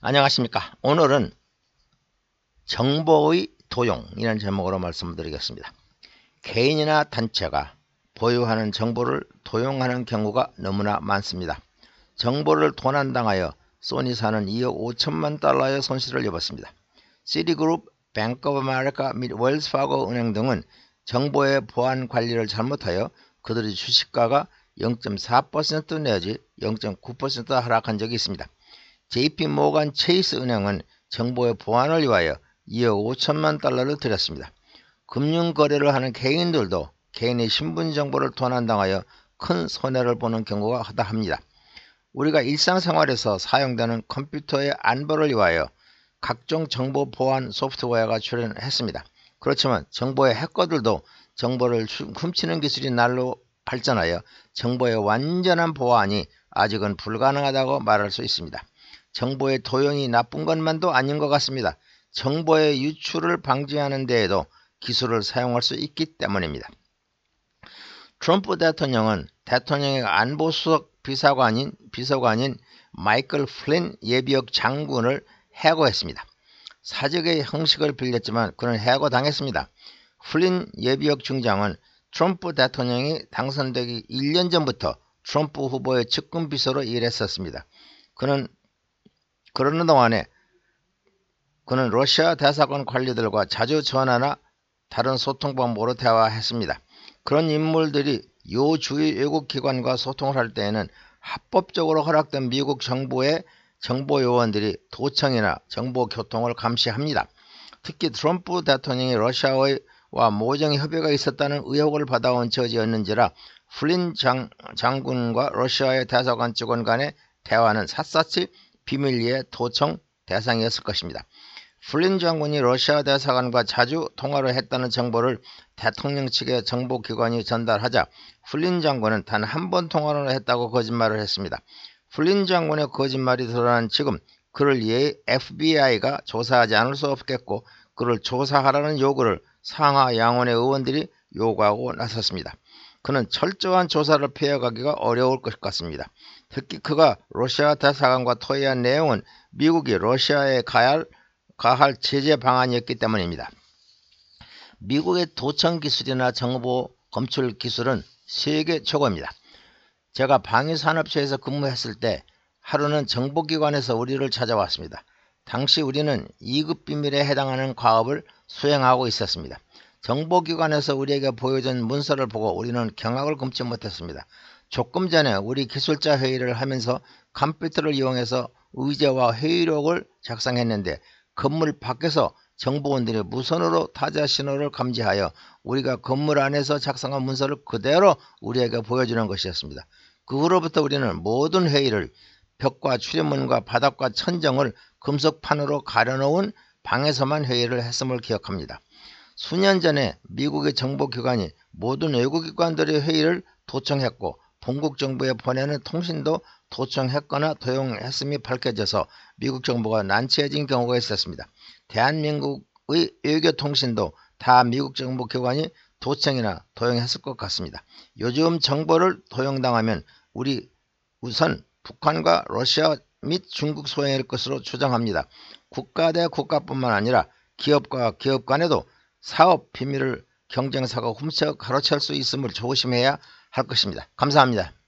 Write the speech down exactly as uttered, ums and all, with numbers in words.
안녕하십니까. 오늘은 정보의 도용이라는 제목으로 말씀드리겠습니다. 개인이나 단체가 보유하는 정보를 도용하는 경우가 너무나 많습니다. 정보를 도난당하여 소니사는 이억 오천만 달러의 손실을 입었습니다. 시티그룹, 뱅크 오브 아메리카 및 웰스파고 은행 등은 정보의 보안 관리를 잘못하여 그들의 주식가가 영 점 사 퍼센트 내지 영 점 구 퍼센트 하락한 적이 있습니다. 제이피모건 체이스 은행은 정보의 보안을 위하여 이억 오천만 달러를 들였습니다. 금융거래를 하는 개인들도 개인의 신분정보를 도난당하여 큰 손해를 보는 경우가 허다합니다. 우리가 일상생활에서 사용되는 컴퓨터의 안보를 위하여 각종 정보 보안 소프트웨어가 출현했습니다. 그렇지만 정보의 해커들도 정보를 훔치는 기술이 날로 발전하여 정보의 완전한 보안이 아직은 불가능하다고 말할 수 있습니다. 정보의 도용이 나쁜 것만도 아닌 것 같습니다. 정보의 유출을 방지하는 데에도 기술을 사용할 수 있기 때문입니다. 트럼프 대통령은 대통령의 안보수석 비서관인, 비서관인 마이클 플린 예비역 장군을 해고했습니다. 사직의 형식을 빌렸지만 그는 해고당했습니다. 플린 예비역 중장은 트럼프 대통령이 당선되기 일 년 전부터 트럼프 후보의 측근 비서로 일했었습니다. 그는 그러는 동안에 그는 러시아 대사관 관리들과 자주 전화나 다른 소통 방법으로 대화했습니다. 그런 인물들이 요주의 외국기관과 소통을 할 때에는 합법적으로 허락된 미국 정부의 정보요원들이 도청이나 정보 교통을 감시합니다. 특히 트럼프 대통령이 러시아와 모종 협의가 있었다는 의혹을 받아온 처지였는지라 플린 장, 장군과 러시아의 대사관 직원 간의 대화는 샅샅이 비밀리에 도청 대상이었을 것입니다. 플린 장군이 러시아 대사관과 자주 통화를 했다는 정보를 대통령 측의 정보기관이 전달하자 플린 장군은 단 한 번 통화를 했다고 거짓말을 했습니다. 플린 장군의 거짓말이 드러난 지금 그를 에프비아이가 조사하지 않을 수 없겠고 그를 조사하라는 요구를 상하 양원의 의원들이 요구하고 나섰습니다. 그는 철저한 조사를 피해가기가 어려울 것 같습니다. 특히 그가 러시아 대사관과 토의한 내용은 미국이 러시아에 가할, 가할 제재 방안이었기 때문입니다. 미국의 도청 기술이나 정보 검출 기술은 세계 최고입니다. 제가 방위산업체에서 근무했을 때 하루는 정보기관에서 우리를 찾아왔습니다. 당시 우리는 이 급 비밀에 해당하는 과업을 수행하고 있었습니다. 정보기관에서 우리에게 보여준 문서를 보고 우리는 경악을 금치 못했습니다. 조금 전에 우리 기술자 회의를 하면서 컴퓨터를 이용해서 의제와 회의록을 작성했는데 건물 밖에서 정보원들이 무선으로 타자 신호를 감지하여 우리가 건물 안에서 작성한 문서를 그대로 우리에게 보여주는 것이었습니다. 그 후로부터 우리는 모든 회의를 벽과 출입문과 바닥과 천정을 금속판으로 가려놓은 방에서만 회의를 했음을 기억합니다. 수년 전에 미국의 정보기관이 모든 외국기관들의 회의를 도청했고 본국 정부에 보내는 통신도 도청했거나 도용했음이 밝혀져서 미국 정부가 난처해진 경우가 있었습니다. 대한민국의 외교통신도 다 미국 정보기관이 도청이나 도용했을 것 같습니다. 요즘 정보를 도용당하면 우리 우선 북한과 러시아 및 중국 소행일 것으로 추정합니다. 국가 대 국가뿐만 아니라 기업과 기업 간에도 사업 비밀을 경쟁사가 훔쳐 가로챌 수 있음을 조심해야 할 것입니다. 감사합니다.